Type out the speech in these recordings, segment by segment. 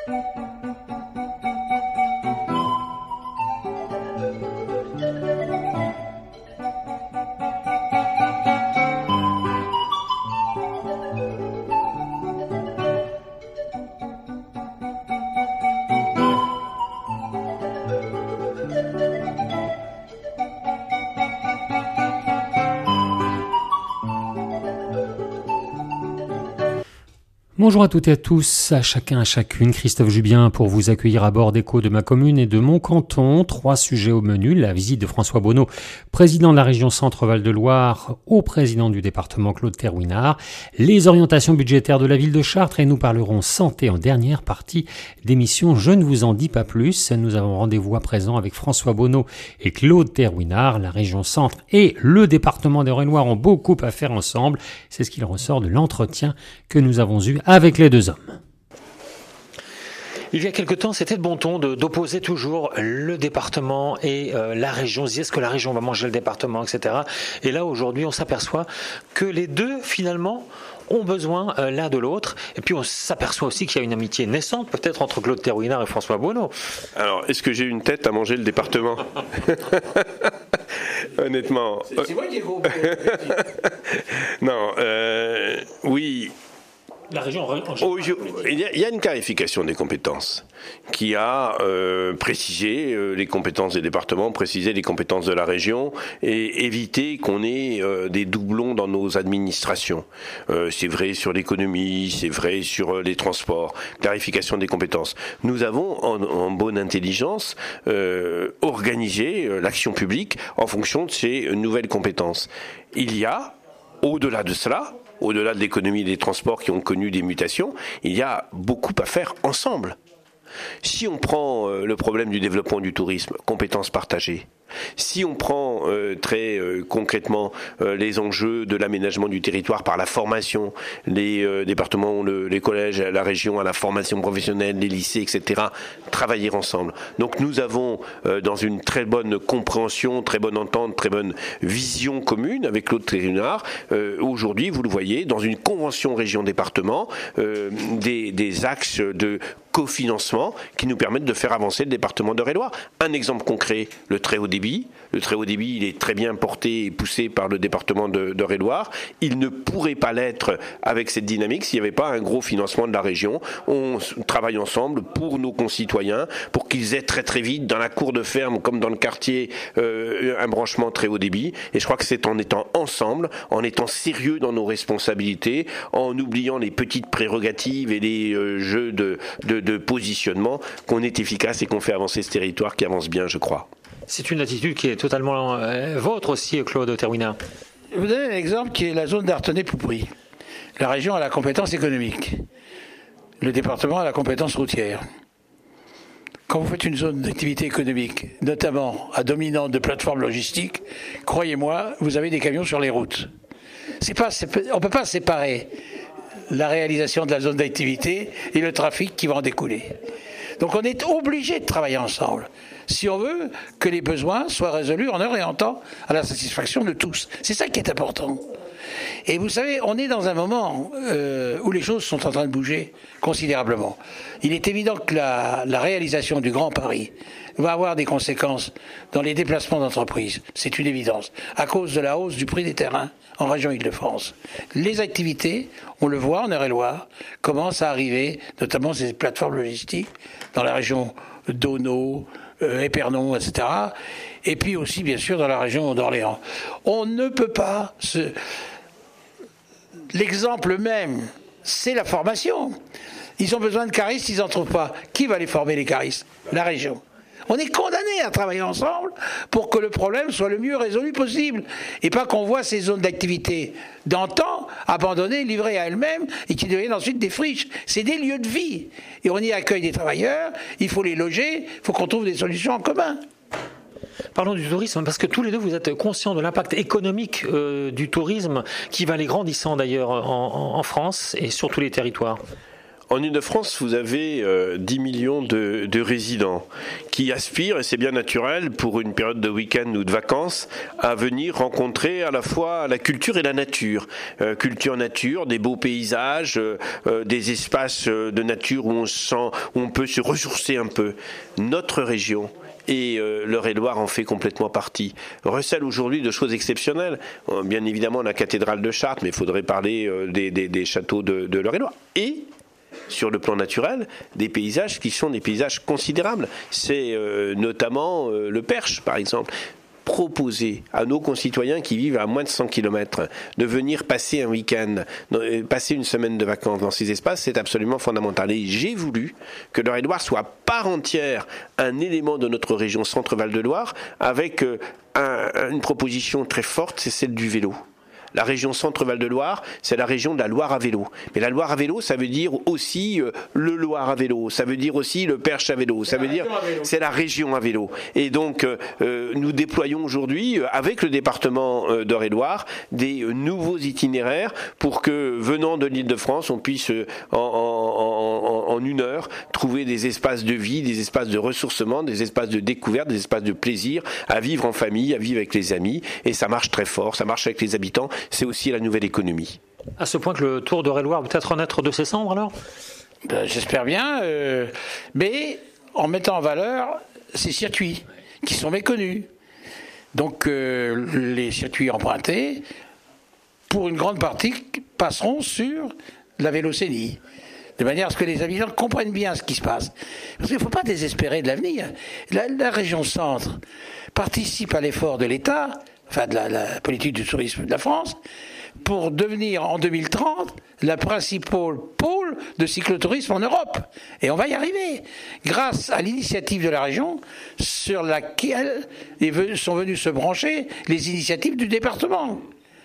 Bonjour à toutes et à tous, à chacun, à chacune, Christophe Jubien pour vous accueillir à bord d'Écho de ma commune et de mon canton. 3 sujets au menu, la visite de François Bonneau, président de la région Centre-Val de Loire, au président du département Claude Terwinard, les orientations budgétaires de la ville de Chartres et nous parlerons santé en dernière partie d'émission. Je ne vous en dis pas plus, nous avons rendez-vous à présent avec François Bonneau et Claude Terwinard. La région Centre et le département d'Eure-et-Loire ont beaucoup à faire ensemble, c'est ce qu'il ressort de l'entretien que nous avons eu avec les deux hommes. Il y a quelque temps, c'était de bon ton d'opposer toujours le département et la région. On se disait, est-ce que la région va manger le département, etc. Et là, aujourd'hui, on s'aperçoit que les deux, finalement, ont besoin l'un de l'autre. Et puis, on s'aperçoit aussi qu'il y a une amitié naissante, peut-être, entre Claude Terwinard et François Bonneau. Alors, est-ce que j'ai une tête à manger le département? Honnêtement. C'est moi qui ai gros. Non, oui. La région, il y a une clarification des compétences qui a précisé les compétences des départements, précisé les compétences de la région et éviter qu'on ait des doublons dans nos administrations. C'est vrai sur l'économie, c'est vrai sur les transports. Clarification des compétences. Nous avons en bonne intelligence organisé l'action publique en fonction de ces nouvelles compétences. Il y a, au-delà de cela, au-delà de l'économie et des transports qui ont connu des mutations, il y a beaucoup à faire ensemble. Si on prend le problème du développement du tourisme, compétences partagées, si on prend très concrètement les enjeux de l'aménagement du territoire par la formation, les départements, les collèges, la région à la formation professionnelle, les lycées, etc., travailler ensemble. Donc nous avons dans une très bonne compréhension, très bonne entente, très bonne vision commune avec Claude Terwinard, aujourd'hui, vous le voyez, dans une convention région-département, des axes de cofinancement qui nous permettent de faire avancer le département d'Eure-et-Loire. Un exemple concret, le très haut débit. Le très haut débit, il est très bien porté et poussé par le département d'Eure-et-Loire. Il ne pourrait pas l'être avec cette dynamique s'il n'y avait pas un gros financement de la région. On travaille ensemble pour nos concitoyens, pour qu'ils aient très très vite dans la cour de ferme, comme dans le quartier, un branchement très haut débit. Et je crois que c'est en étant ensemble, en étant sérieux dans nos responsabilités, en oubliant les petites prérogatives et les jeux de positionnement, qu'on est efficace et qu'on fait avancer ce territoire qui avance bien, je crois. C'est une attitude qui est totalement vôtre aussi, Claude Terwinard. Je vous donne un exemple qui est la zone d'Artenay-Poupry. La région a la compétence économique. Le département a la compétence routière. Quand vous faites une zone d'activité économique, notamment à dominante de plateformes logistiques, croyez-moi, vous avez des camions sur les routes. On ne peut pas séparer la réalisation de la zone d'activité et le trafic qui va en découler. Donc on est obligé de travailler ensemble si on veut que les besoins soient résolus en heure et en temps à la satisfaction de tous. C'est ça qui est important. Et vous savez, on est dans un moment où les choses sont en train de bouger considérablement. Il est évident que la réalisation du Grand Paris va avoir des conséquences dans les déplacements d'entreprises. C'est une évidence, à cause de la hausse du prix des terrains en région Île-de-France. Les activités, on le voit en Eure-et-Loire, commencent à arriver, notamment ces plateformes logistiques, dans la région d'Auneau, Épernon, etc. Et puis aussi, bien sûr, dans la région d'Orléans. On ne peut pas L'exemple même, c'est la formation. Ils ont besoin de caristes, ils n'en trouvent pas. Qui va les former, les caristes? La région. On est condamnés à travailler ensemble pour que le problème soit le mieux résolu possible. Et pas qu'on voit ces zones d'activité d'antan abandonnées, livrées à elles-mêmes et qui deviennent ensuite des friches. C'est des lieux de vie. Et on y accueille des travailleurs, il faut les loger, il faut qu'on trouve des solutions en commun. Parlons du tourisme, parce que tous les deux, vous êtes conscients de l'impact économique du tourisme qui va aller grandissant d'ailleurs en France et sur tous les territoires. En Ile-de-France, vous avez 10 millions de résidents qui aspirent, et c'est bien naturel, pour une période de week-end ou de vacances, à venir rencontrer à la fois la culture et la nature. Culture, nature, des beaux paysages, des espaces de nature où on peut se ressourcer un peu. Notre région, et l'Eure-et-Loire en fait complètement partie, recèle aujourd'hui de choses exceptionnelles. Bien évidemment la cathédrale de Chartres, mais il faudrait parler des châteaux de l'Eure-et-Loire. Et sur le plan naturel, des paysages qui sont des paysages considérables. C'est notamment le Perche, par exemple. Proposer à nos concitoyens qui vivent à moins de 100 km de venir passer un week-end, passer une semaine de vacances dans ces espaces, c'est absolument fondamental. Et j'ai voulu que l'Eure-et-Loire soit part entière un élément de notre région Centre-Val de Loire avec une proposition très forte, c'est celle du vélo. La région Centre-Val de Loire, c'est la région de la Loire à vélo. Mais la Loire à vélo, ça veut dire aussi le Loire à vélo, ça veut dire aussi le Perche à vélo, ça veut dire c'est la région à vélo. Et donc nous déployons aujourd'hui avec le département d'Eure-et-Loire des nouveaux itinéraires pour que venant de l'Île-de-France, on puisse en une heure trouver des espaces de vie, des espaces de ressourcement, des espaces de découverte, des espaces de plaisir, à vivre en famille, à vivre avec les amis. Et ça marche très fort, ça marche avec les habitants. C'est aussi la nouvelle économie. À ce point que le Tour d'Eure-et-Loire peut peut-être renaître de ses cendres alors ? J'espère bien, mais en mettant en valeur ces circuits qui sont méconnus. Donc les circuits empruntés, pour une grande partie, passeront sur la vélocénie. De manière à ce que les habitants comprennent bien ce qui se passe. Parce qu'il ne faut pas désespérer de l'avenir. La région centre participe à l'effort de l'État, enfin de la politique du tourisme de la France, pour devenir en 2030 la principale pôle de cyclotourisme en Europe. Et on va y arriver, grâce à l'initiative de la région sur laquelle sont venus se brancher les initiatives du département.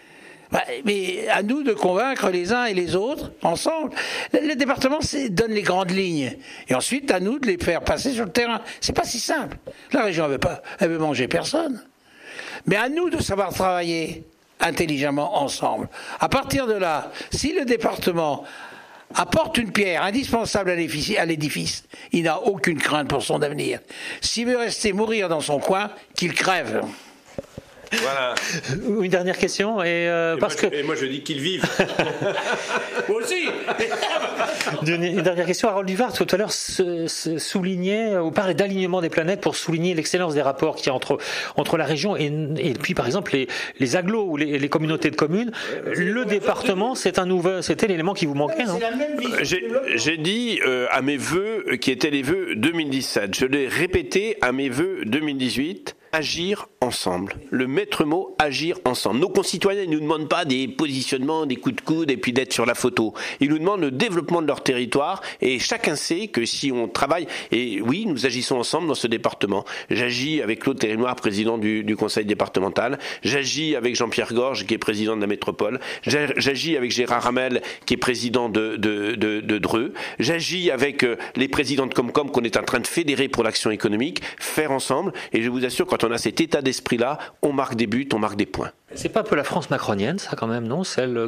Mais à nous de convaincre les uns et les autres, ensemble. Le département donne les grandes lignes. Et ensuite, à nous de les faire passer sur le terrain. C'est pas si simple. La région, elle veut manger personne. Mais à nous de savoir travailler intelligemment ensemble. À partir de là, si le département apporte une pierre indispensable à l'édifice, il n'a aucune crainte pour son avenir. S'il veut rester mourir dans son coin, qu'il crève. Voilà. Une dernière question et moi je dis qu'ils vivent. Moi aussi. Une dernière question. Harold Duvart tout à l'heure soulignait ou parlait d'alignement des planètes pour souligner l'excellence des rapports qu'il y a entre la région et puis par exemple les agglos ou les communautés de communes. Le département, c'était l'élément qui vous manquait, non ? J'ai dit à mes vœux qui étaient les vœux 2017. Je l'ai répété à mes vœux 2018. Agir ensemble. Le maître mot, agir ensemble. Nos concitoyens ne nous demandent pas des positionnements, des coups de coude et puis d'être sur la photo. Ils nous demandent le développement de leur territoire et chacun sait que si on travaille, et oui, nous agissons ensemble dans ce département. J'agis avec Claude Térinoir, président du conseil départemental. J'agis avec Jean-Pierre Gorge, qui est président de la métropole. J'agis avec Gérard Hamel, qui est président de Dreux. J'agis avec les présidents de Comcom qu'on est en train de fédérer pour l'action économique, faire ensemble. Et je vous assure, quand on a cet état d'esprit-là, on marque des buts, on marque des points. C'est pas un peu la France macronienne, ça, quand même, non ? Celle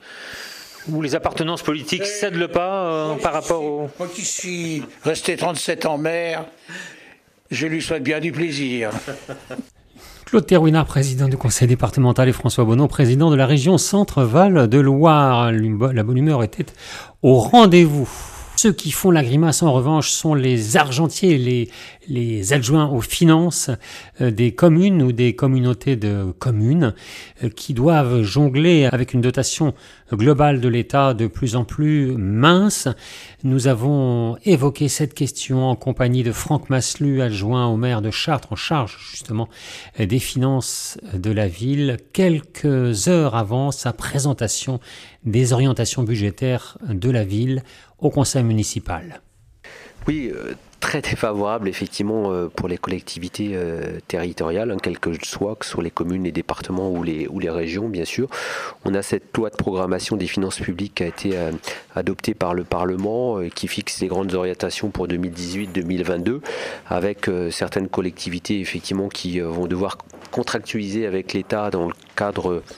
où les appartenances politiques cèdent le pas par rapport au... Moi qui suis resté 37 ans maire, je lui souhaite bien du plaisir. Claude Thérouinard, président du conseil départemental, et François Bonneau, président de la région Centre-Val de Loire. La bonne humeur était au rendez-vous. Ceux qui font la grimace, en revanche, sont les argentiers, les adjoints aux finances des communes ou des communautés de communes qui doivent jongler avec une dotation globale de l'État de plus en plus mince. Nous avons évoqué cette question en compagnie de Franck Maslu, adjoint au maire de Chartres, en charge justement des finances de la ville, quelques heures avant sa présentation des orientations budgétaires de la ville au conseil municipal. Oui, très défavorable effectivement pour les collectivités territoriales, quelles que soient, que ce soit les communes, les départements ou les régions bien sûr. On a cette loi de programmation des finances publiques qui a été adoptée par le Parlement qui fixe les grandes orientations pour 2018-2022 avec certaines collectivités effectivement qui vont devoir contractualiser avec l'État dans le cadre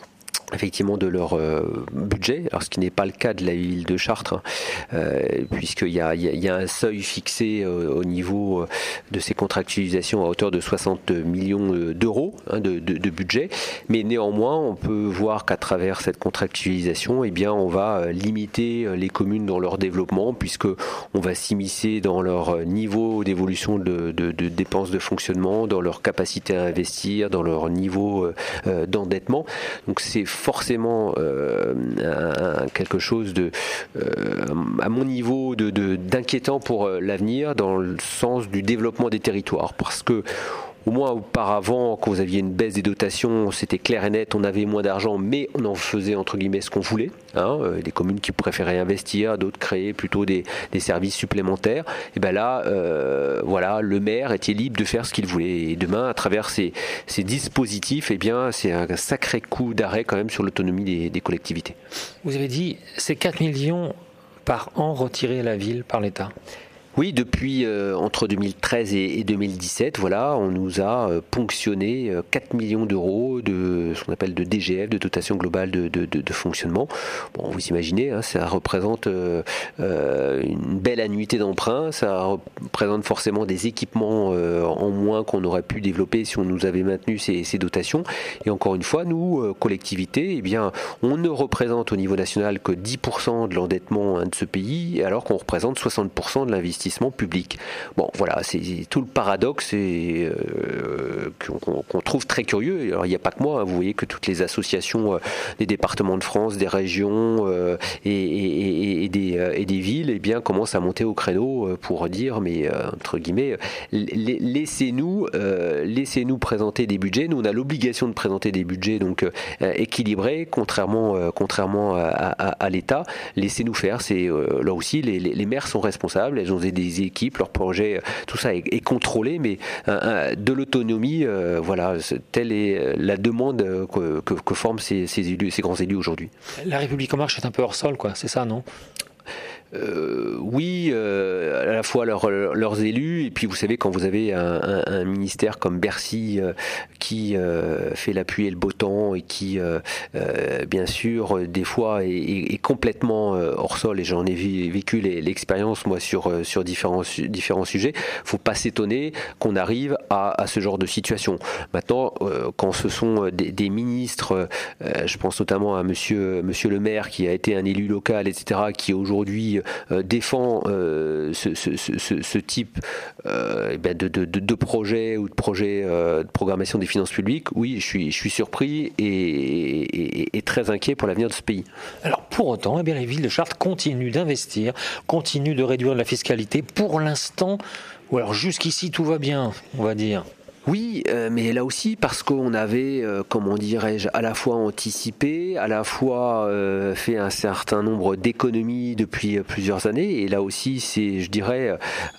effectivement de leur budget, alors ce qui n'est pas le cas de la ville de Chartres, puisqu'il y a un seuil fixé au niveau de ces contractualisations à hauteur de 60 millions d'euros de budget, mais néanmoins on peut voir qu'à travers cette contractualisation, eh bien on va limiter les communes dans leur développement, puisque on va s'immiscer dans leur niveau d'évolution de dépenses de fonctionnement, dans leur capacité à investir, dans leur niveau d'endettement. Donc c'est forcément quelque chose à mon niveau d'inquiétant pour l'avenir, dans le sens du développement des territoires, parce que au moins auparavant, quand vous aviez une baisse des dotations, c'était clair et net, on avait moins d'argent, mais on en faisait entre guillemets ce qu'on voulait. Des communes qui préféraient investir, d'autres créer plutôt des services supplémentaires. Et bien là, le maire était libre de faire ce qu'il voulait. Et demain, à travers ces dispositifs, eh bien, c'est un sacré coup d'arrêt quand même sur l'autonomie des collectivités. Vous avez dit, c'est 4 millions par an retirés à la ville par l'État. Oui, depuis entre 2013 et 2017, voilà, on nous a ponctionné 4 millions d'euros de ce qu'on appelle de DGF, de dotation globale de fonctionnement. Bon, vous imaginez, ça représente une belle annuité d'emprunt, ça représente forcément des équipements en moins qu'on aurait pu développer si on nous avait maintenu ces dotations. Et encore une fois, nous, collectivités, eh bien, on ne représente au niveau national que 10% de l'endettement de ce pays, alors qu'on représente 60% de l'investissement public. Bon, voilà, c'est tout le paradoxe qu'on trouve très curieux. Alors, il n'y a pas que moi, vous voyez que toutes les associations des départements de France, des régions et des villes, eh bien, commencent à monter au créneau pour dire, mais entre guillemets, laissez-nous présenter des budgets. Nous, on a l'obligation de présenter des budgets donc équilibrés, contrairement à l'État. Laissez-nous faire. C'est là aussi, les maires sont responsables. Elles ont des équipes, leurs projets, tout ça est contrôlé, mais de l'autonomie, voilà, telle est la demande que forment ces grands élus aujourd'hui. La République en marche est un peu hors sol, quoi, c'est ça, non ? Oui, à la fois leurs élus, et puis vous savez, quand vous avez un ministère comme Bercy qui fait la pluie et le beau temps et qui bien sûr des fois est complètement hors sol, et j'en ai vécu l'expérience moi sur différents sujets, faut pas s'étonner qu'on arrive à ce genre de situation. Maintenant, quand ce sont des ministres, je pense notamment à monsieur le maire qui a été un élu local, etc., qui aujourd'hui défend ce type de projet ou de projet de programmation des finances publiques, oui, je suis surpris et très inquiet pour l'avenir de ce pays. Alors pour autant, eh bien, les villes de Chartres continuent d'investir, continuent de réduire la fiscalité pour l'instant, ou alors jusqu'ici tout va bien, on va dire. Oui, mais là aussi parce qu'on avait, comment dirais-je, à la fois anticipé, à la fois fait un certain nombre d'économies depuis plusieurs années, et là aussi c'est, je dirais,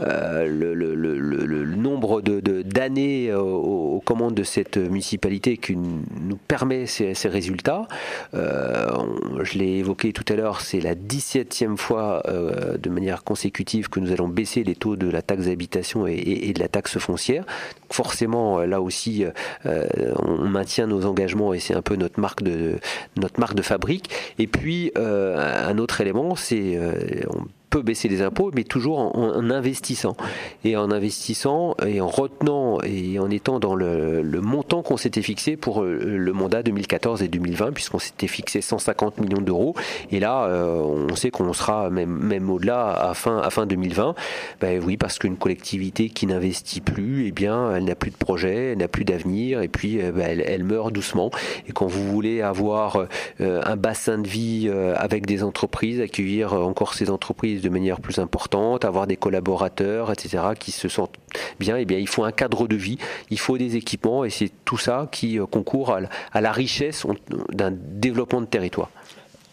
le nombre d'années aux commandes de cette municipalité qui nous permet ces résultats. Je l'ai évoqué tout à l'heure, c'est la 17e fois de manière consécutive que nous allons baisser les taux de la taxe d'habitation et de la taxe foncière. Donc forcément, là aussi, on maintient nos engagements et c'est un peu notre marque de fabrique. Et puis, un autre élément, c'est on peut baisser les impôts, mais toujours en investissant. Et en investissant et en retenant et en étant dans le montant qu'on s'était fixé pour le mandat 2014 et 2020, puisqu'on s'était fixé 150 millions d'euros. Et là, on sait qu'on sera même au-delà à fin 2020. Ben oui, parce qu'une collectivité qui n'investit plus, eh bien, elle n'a plus de projet, elle n'a plus d'avenir, et puis elle meurt doucement. Et quand vous voulez avoir un bassin de vie avec des entreprises, accueillir encore ces entreprises de manière plus importante, avoir des collaborateurs, etc., qui se sentent bien, eh bien, il faut un cadre de vie, il faut des équipements, et c'est tout ça qui concourt à la richesse d'un développement de territoire.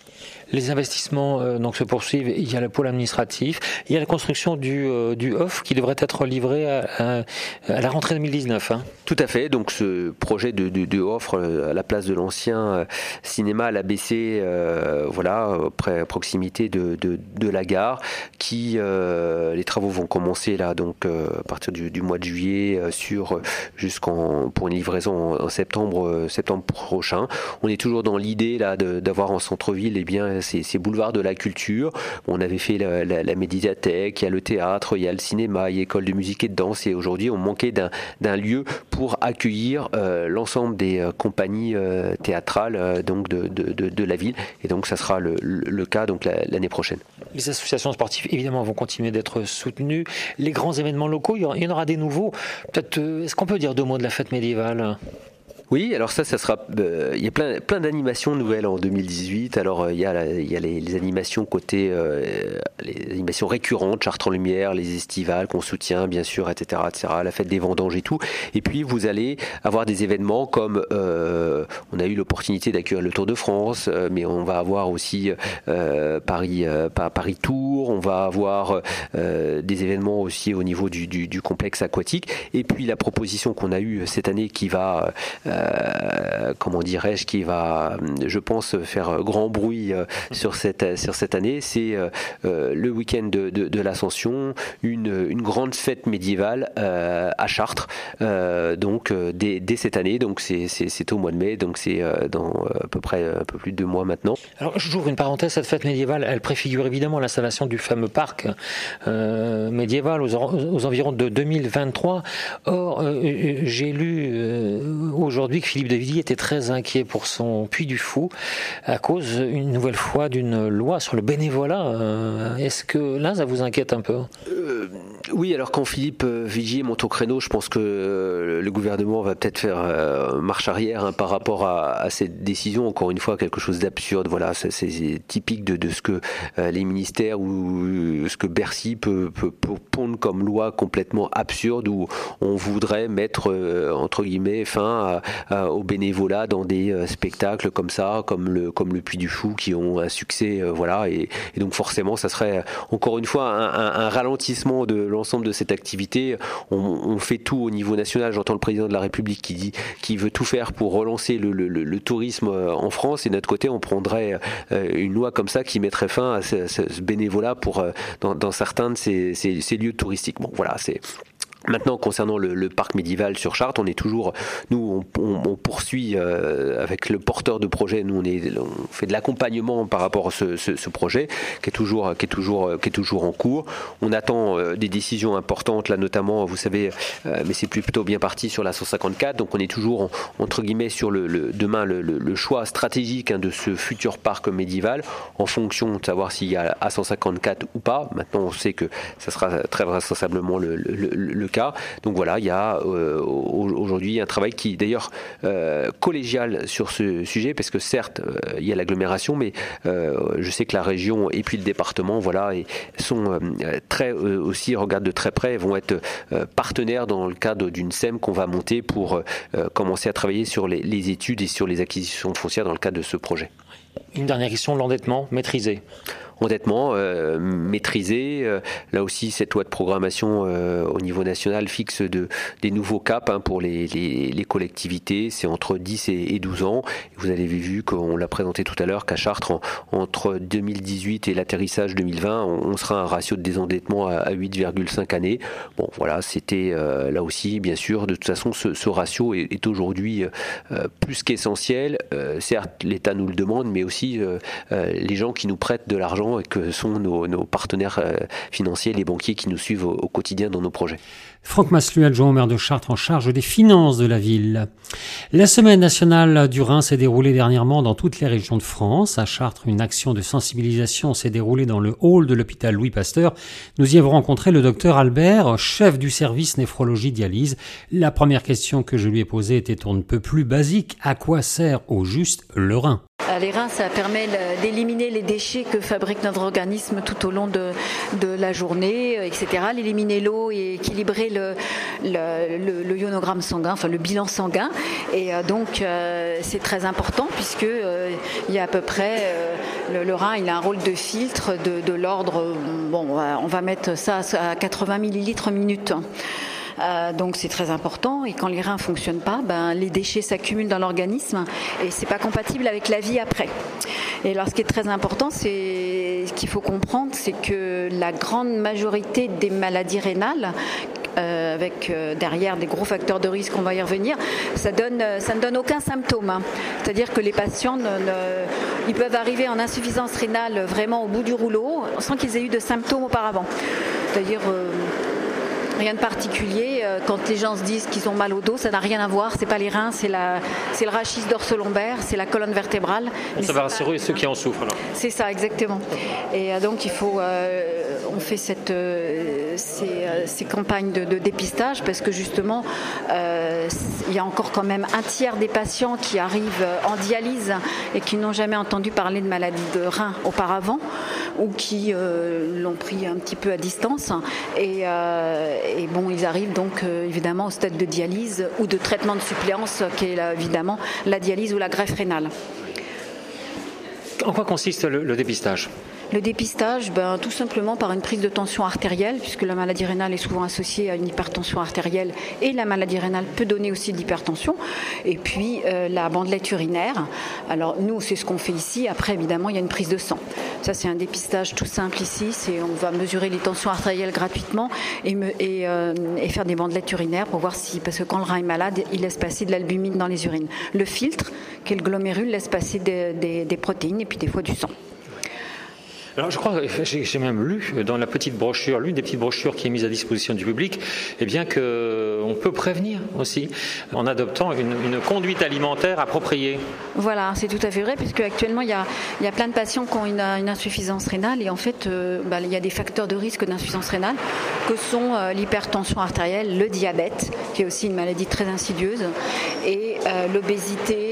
Les investissements donc se poursuivent. Il y a le pôle administratif. Il y a la construction du HOF qui devrait être livré à la rentrée 2019. Hein. Tout à fait. Donc ce projet de HOF à la place de l'ancien cinéma à l'ABC, à proximité de la gare, qui les travaux vont commencer là, donc à partir du mois de juillet pour une livraison en septembre prochain. On est toujours dans l'idée là d'avoir en centre-ville ces boulevards de la culture. On avait fait la médiathèque, il y a le théâtre, il y a le cinéma, il y a l'école de musique et de danse, et aujourd'hui on manquait d'un lieu pour accueillir l'ensemble des compagnies théâtrales donc de la ville, et donc ça sera le cas donc l'année prochaine. Les associations sportives évidemment vont continuer d'être soutenues. Les grands événements locaux, il y en aura des nouveaux. Peut-être, est-ce qu'on peut dire 2 mots de la fête médiévale ? Oui, alors ça sera. Il y a plein d'animations nouvelles en 2018. Alors il y a les animations côté les animations récurrentes, Chartres en Lumière, les estivales qu'on soutient bien sûr, etc., la fête des vendanges et tout. Et puis vous allez avoir des événements comme on a eu l'opportunité d'accueillir le Tour de France, mais on va avoir aussi Paris Tour. On va avoir des événements aussi au niveau du complexe aquatique. Et puis la proposition qu'on a eue cette année qui va qui va, je pense, faire grand bruit sur cette année, c'est le week-end de l'Ascension, une grande fête médiévale à Chartres, donc dès cette année, donc c'est au mois de mai, donc c'est dans à peu près un peu plus de 2 mois maintenant. Alors j'ouvre une parenthèse, cette fête médiévale, elle préfigure évidemment l'installation du fameux parc médiéval aux environs de 2023. Or, j'ai lu aujourd'hui que Philippe de Villiers était très inquiet pour son Puy du Fou à cause, une nouvelle fois, d'une loi sur le bénévolat. Est-ce que là, ça vous inquiète un peu ? Oui, alors quand Philippe Vigier monte au créneau, je pense que le gouvernement va peut-être faire marche arrière par rapport à cette décision. Encore une fois, quelque chose d'absurde. Voilà, c'est typique de ce que les ministères ou ce que Bercy peut pondre comme loi complètement absurde, où on voudrait mettre entre guillemets fin au bénévolat dans des spectacles comme ça, comme le Puy du Fou, qui ont un succès, et donc forcément ça serait encore une fois un ralentissement de l'ensemble de cette activité. On fait tout au niveau national. J'entends le président de la République qui dit qu'il veut tout faire pour relancer le tourisme en France, et de notre côté on prendrait une loi comme ça qui mettrait fin à ce bénévolat dans certains de ces lieux touristiques. Bon, voilà, c'est... Maintenant, concernant le parc médiéval sur Chartres, on poursuit avec le porteur de projet. Nous, on fait de l'accompagnement par rapport à ce projet qui est toujours en cours. On attend des décisions importantes là, notamment, vous savez, mais c'est plutôt bien parti sur la 154. Donc, on est toujours entre guillemets sur demain le choix stratégique de ce futur parc médiéval en fonction de savoir s'il y a A154 ou pas. Maintenant, on sait que ça sera très vraisemblablement le cas. Donc voilà, il y a aujourd'hui un travail qui d'ailleurs collégial sur ce sujet, parce que certes il y a l'agglomération, mais je sais que la région et puis le département sont très aussi regardent de très près, vont être partenaires dans le cadre d'une SEM qu'on va monter pour commencer à travailler sur les études et sur les acquisitions foncières dans le cadre de ce projet. Une dernière question, l'endettement maîtrisé. Endettement maîtrisé. Là aussi, cette loi de programmation au niveau national fixe des nouveaux caps pour les collectivités. C'est entre 10 et 12 ans. Vous avez vu qu'on l'a présenté tout à l'heure qu'à Chartres, entre 2018 et l'atterrissage 2020, on sera un ratio de désendettement à 8,5 années. Bon, voilà, c'était là aussi, bien sûr, de toute façon, ce ratio est aujourd'hui plus qu'essentiel. Certes, l'État nous le demande, mais aussi les gens qui nous prêtent de l'argent et que sont nos partenaires financiers, les banquiers qui nous suivent au quotidien dans nos projets. Franck Maslu, adjoint au maire de Chartres en charge des finances de la ville. La semaine nationale du Rhin s'est déroulée dernièrement dans toutes les régions de France. À Chartres, une action de sensibilisation s'est déroulée dans le hall de l'hôpital Louis Pasteur. Nous y avons rencontré le docteur Albert, chef du service néphrologie-dialyse. La première question que je lui ai posée était on ne peut plus basique. À quoi sert au juste le rein ? Les reins, ça permet d'éliminer les déchets que fabrique notre organisme tout au long de la journée, etc. D'éliminer l'eau et équilibrer le ionogramme sanguin, enfin le bilan sanguin. Et donc c'est très important puisque il y a à peu près le rein, il a un rôle de filtre de l'ordre. Bon, on va mettre ça à 80 millilitres minute. Donc c'est très important, et quand les reins ne fonctionnent pas, les déchets s'accumulent dans l'organisme et c'est pas compatible avec la vie après. Et alors ce qui est très important, c'est ce qu'il faut comprendre, c'est que la grande majorité des maladies rénales, avec derrière des gros facteurs de risque, on va y revenir, ça ne donne aucun symptôme. C'est-à-dire que les patients ils peuvent arriver en insuffisance rénale vraiment au bout du rouleau sans qu'ils aient eu de symptômes auparavant. C'est-à-dire rien de particulier. Quand les gens se disent qu'ils ont mal au dos, ça n'a rien à voir. C'est pas les reins, c'est le rachis dorso-lombaire, c'est la colonne vertébrale. Ça va rassurer ceux qui en souffrent alors. C'est ça, exactement. Et donc il faut, on fait ces campagnes de dépistage parce que justement, il y a encore quand même un tiers des patients qui arrivent en dialyse et qui n'ont jamais entendu parler de maladie de rein auparavant ou qui l'ont pris un petit peu à distance. Et bon, ils arrivent donc évidemment au stade de dialyse ou de traitement de suppléance qui est évidemment la dialyse ou la greffe rénale. En quoi consiste le dépistage ? Le dépistage, tout simplement par une prise de tension artérielle, puisque la maladie rénale est souvent associée à une hypertension artérielle et la maladie rénale peut donner aussi de l'hypertension. Et puis la bandelette urinaire. Alors nous, c'est ce qu'on fait ici. Après, évidemment, il y a une prise de sang. Ça, c'est un dépistage tout simple ici. On va mesurer les tensions artérielles gratuitement et faire des bandelettes urinaires pour voir si, parce que quand le rein est malade, il laisse passer de l'albumine dans les urines. Le filtre, qui est le glomérule, laisse passer des protéines et puis des fois du sang. Alors je crois, j'ai même lu dans la petite brochure, l'une des petites brochures qui est mise à disposition du public, bien qu'on peut prévenir aussi en adoptant une conduite alimentaire appropriée. Voilà, c'est tout à fait vrai, puisque actuellement il y a plein de patients qui ont une insuffisance rénale et en fait il y a des facteurs de risque d'insuffisance rénale que sont l'hypertension artérielle, le diabète, qui est aussi une maladie très insidieuse, et l'obésité.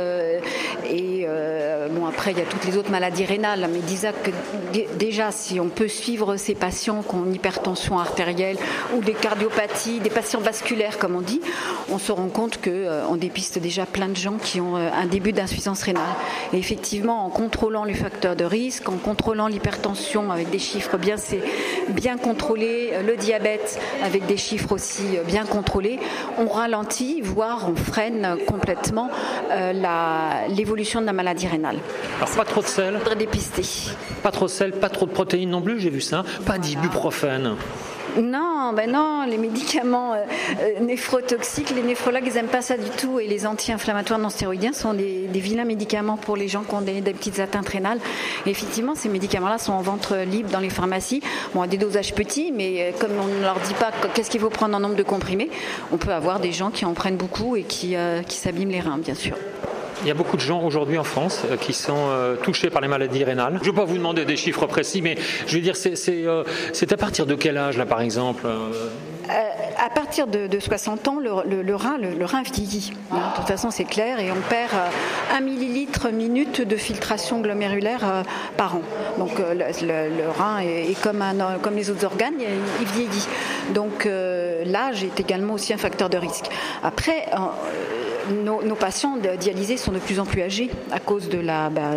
Après, il y a toutes les autres maladies rénales, mais déjà, si on peut suivre ces patients qui ont une hypertension artérielle ou des cardiopathies, des patients vasculaires, comme on dit, on se rend compte qu'on dépiste déjà plein de gens qui ont un début d'insuffisance rénale. Et effectivement, en contrôlant les facteurs de risque, en contrôlant l'hypertension avec des chiffres bien contrôlés, le diabète avec des chiffres aussi bien contrôlés, on ralentit, voire on freine complètement l'évolution de la maladie rénale. Alors pas trop de sel. Il faudrait dépister. Pas trop de sel, pas trop de protéines non plus, j'ai vu ça. Pas d'ibuprofène. Non, les médicaments néphrotoxiques, les néphrologues, ils n'aiment pas ça du tout. Et les anti-inflammatoires non stéroïdiens sont des vilains médicaments pour les gens qui ont des petites atteintes rénales. Et effectivement, ces médicaments-là sont en vente libre dans les pharmacies. Bon, à des dosages petits, mais comme on ne leur dit pas qu'est-ce qu'il faut prendre en nombre de comprimés, on peut avoir des gens qui en prennent beaucoup et qui s'abîment les reins, bien sûr. Il y a beaucoup de gens aujourd'hui en France qui sont touchés par les maladies rénales. Je ne vais pas vous demander des chiffres précis, mais je veux dire, c'est à partir de quel âge, là, par exemple À partir de 60 ans, le rein vieillit. De toute façon, c'est clair, et on perd 1 millilitre minute de filtration glomérulaire par an. Donc le rein est comme les autres organes, il vieillit. Donc l'âge est également aussi un facteur de risque. Après, nos patients dialysés sont de plus en plus âgés à cause de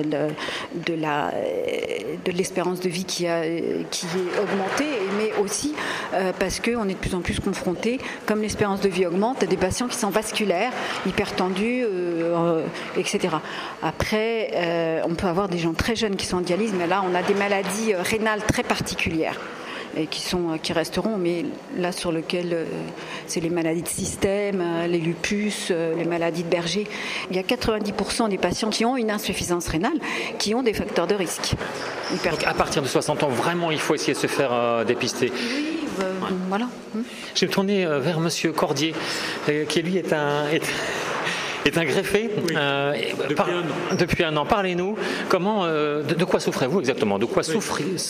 l'espérance de vie qui est augmentée, mais aussi parce qu'on est de plus en plus confrontés, comme l'espérance de vie augmente, à des patients qui sont vasculaires, hypertendus, etc. Après, on peut avoir des gens très jeunes qui sont en dialyse, mais là, on a des maladies rénales très particulières et qui resteront, mais là sur lequel c'est les maladies de système, les lupus, les maladies de Berger. Il y a 90% des patients qui ont une insuffisance rénale qui ont des facteurs de risque. Donc à partir de 60 ans, vraiment, il faut essayer de se faire dépister. Oui, voilà. Je vais me tourner vers Monsieur Cordier, qui lui est un greffé. Oui, depuis un an. Parlez-nous, de quoi souffrez-vous exactement ? De quoi souffriez-vous ?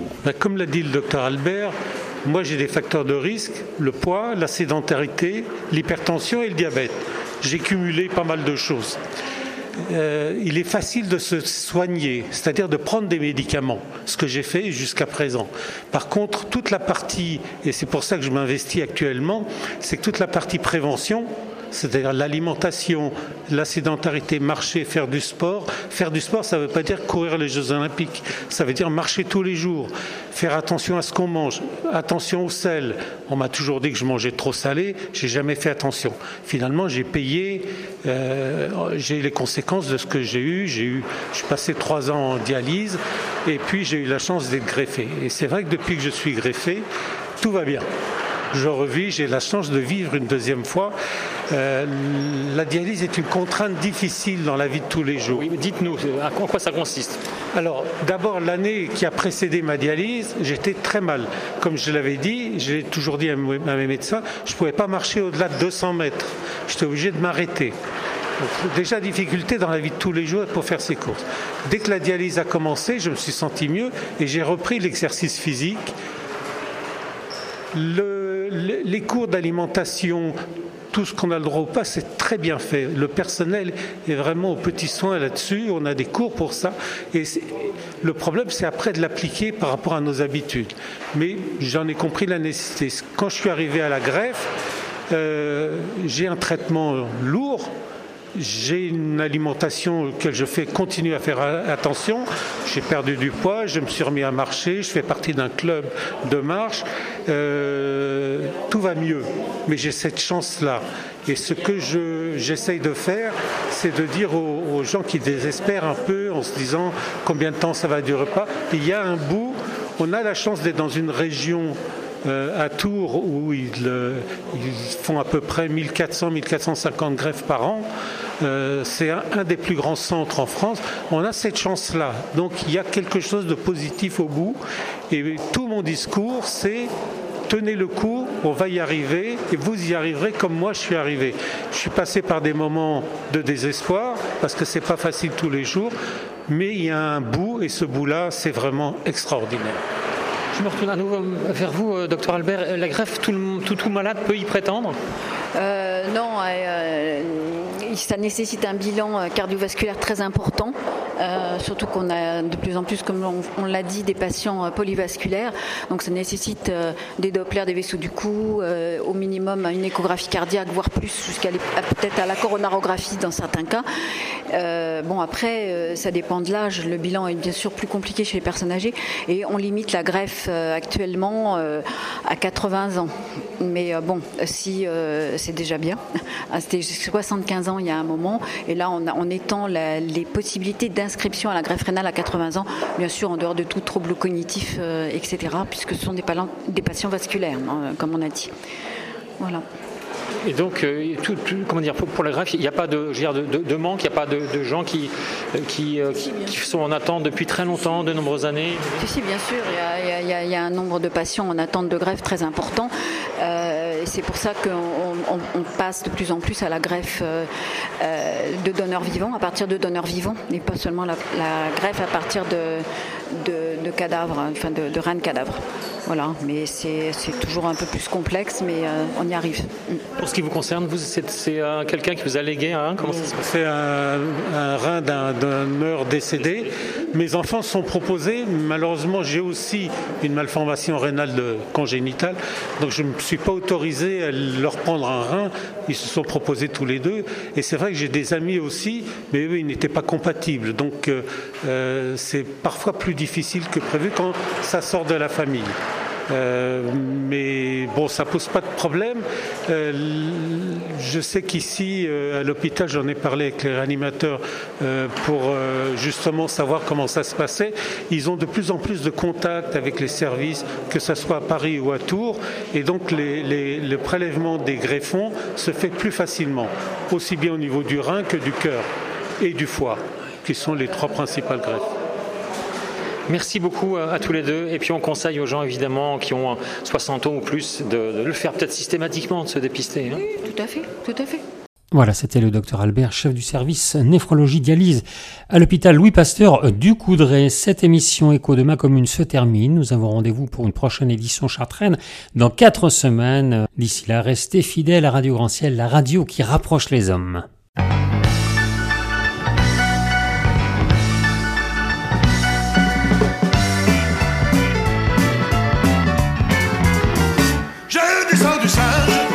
Comme l'a dit le docteur Albert, moi j'ai des facteurs de risque, le poids, la sédentarité, l'hypertension et le diabète. J'ai cumulé pas mal de choses. il est facile de se soigner, c'est-à-dire de prendre des médicaments, ce que j'ai fait jusqu'à présent. Par contre, toute la partie, et c'est pour ça que je m'investis actuellement, c'est que toute la partie prévention, c'est-à-dire l'alimentation, la sédentarité, marcher, faire du sport. Faire du sport, ça ne veut pas dire courir les Jeux Olympiques, ça veut dire marcher tous les jours, faire attention à ce qu'on mange, attention au sel. On m'a toujours dit que je mangeais trop salé, j'ai jamais fait attention. Finalement, j'ai payé, j'ai les conséquences de ce que j'ai eu. Je suis passé 3 ans en dialyse et puis j'ai eu la chance d'être greffé. Et c'est vrai que depuis que je suis greffé, tout va bien. Je revis, j'ai la chance de vivre une deuxième fois. La dialyse est une contrainte difficile dans la vie de tous les jours. Oui, dites-nous, en quoi ça consiste ? Alors, d'abord, l'année qui a précédé ma dialyse, j'étais très mal. Comme je l'avais dit, j'ai toujours dit à mes médecins, je ne pouvais pas marcher au-delà de 200 mètres. J'étais obligé de m'arrêter. Donc, déjà, difficulté dans la vie de tous les jours pour faire ces courses. Dès que la dialyse a commencé, je me suis senti mieux et j'ai repris l'exercice physique. Les cours d'alimentation, tout ce qu'on a le droit ou pas, c'est très bien fait. Le personnel est vraiment aux petits soins là-dessus. On a des cours pour ça. Et le problème, c'est après de l'appliquer par rapport à nos habitudes. Mais j'en ai compris la nécessité. Quand je suis arrivé à la greffe, j'ai un traitement lourd. J'ai une alimentation auquel je continue à faire attention. J'ai perdu du poids, je me suis remis à marcher, je fais partie d'un club de marche. Tout va mieux, mais j'ai cette chance-là. Et ce que j'essaye de faire, c'est de dire aux gens qui désespèrent un peu en se disant combien de temps ça va durer pas. Il y a un bout, on a la chance d'être dans une région à Tours où ils font à peu près 1400-1450 greffes par an. C'est un des plus grands centres en France. On a cette chance-là. Donc il y a quelque chose de positif au bout. Et tout mon discours, c'est tenez le coup, on va y arriver et vous y arriverez comme moi je suis arrivé. Je suis passé par des moments de désespoir parce que c'est pas facile tous les jours, mais il y a un bout et ce bout-là, c'est vraiment extraordinaire. Je me retourne à nouveau vers vous, docteur Albert. La greffe, tout malade peut y prétendre ? Non, ça nécessite un bilan cardiovasculaire très important, surtout qu'on a de plus en plus, comme on l'a dit, des patients polyvasculaires. Donc ça nécessite des Dopplers des vaisseaux du cou, au minimum une échographie cardiaque, voire plus, jusqu'à peut-être à la coronarographie dans certains cas. Après, ça dépend de l'âge. Le bilan est bien sûr plus compliqué chez les personnes âgées et on limite la greffe actuellement à 80 ans. Mais si c'est déjà bien. C'était 75 ans il y a un moment et là on étend les possibilités d'inscription à la greffe rénale à 80 ans, bien sûr en dehors de tout trouble cognitif, etc., puisque ce sont des patients vasculaires, comme on a dit. Voilà. Et donc, pour la greffe, il n'y a pas de manque, il n'y a pas de gens qui sont en attente depuis très longtemps, de nombreuses années. Si, bien sûr, il y a un nombre de patients en attente de greffe très important. Et c'est pour ça qu'on passe de plus en plus à la greffe de donneurs vivants, à partir de donneurs vivants, et pas seulement la greffe à partir de cadavres, enfin de reins de cadavres. Voilà, mais c'est toujours un peu plus complexe, mais on y arrive. Pour ce qui vous concerne, c'est quelqu'un qui vous a légué un rein ? Comment ça se passe ? C'est un rein d'un donneur décédé. Mes enfants se sont proposés. Malheureusement, j'ai aussi une malformation rénale congénitale, donc je ne me suis pas autorisé à leur prendre un rein. Ils se sont proposés tous les deux. Et c'est vrai que j'ai des amis aussi, mais eux, ils n'étaient pas compatibles. Donc c'est parfois plus difficile que prévu quand ça sort de la famille. Mais bon, ça pose pas de problème. Je sais qu'ici, à l'hôpital, j'en ai parlé avec les réanimateurs pour justement savoir comment ça se passait. Ils ont de plus en plus de contacts avec les services, que ce soit à Paris ou à Tours, et donc le prélèvement des greffons se fait plus facilement, aussi bien au niveau du rein que du cœur et du foie, qui sont les 3 principales greffes. Merci beaucoup à tous les deux. Et puis on conseille aux gens évidemment qui ont 60 ans ou plus de le faire peut-être systématiquement, de se dépister. Oui, tout à fait. Voilà, c'était le docteur Albert, chef du service néphrologie-dialyse à l'hôpital Louis Pasteur du Coudray. Cette émission Écho de ma commune se termine. Nous avons rendez-vous pour une prochaine édition Chartraine dans 4 semaines. D'ici là, restez fidèles à Radio Grand Ciel, la radio qui rapproche les hommes. sang du singe.